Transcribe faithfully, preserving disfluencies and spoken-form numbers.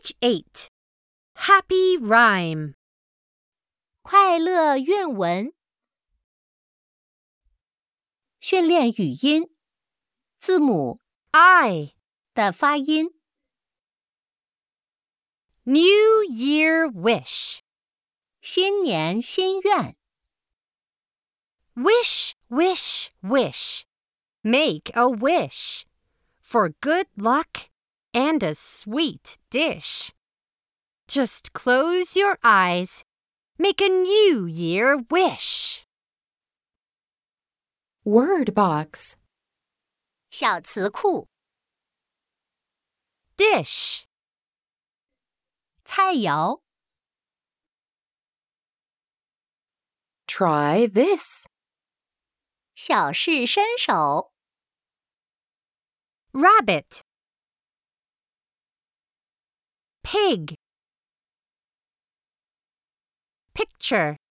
Page eight. Happy Rhyme. 快乐愿文。训练语音，字母 I. 的发音。 New Year Wish. 新年心愿。 Wish, wish, wish. Make a wish for good luck and a sweet dish. Just close your eyes. Make a New Year wish. Word box. 小词库。 Dish. 菜肴。 Try this. 小试身手。 Rabbit. Pig. Picture.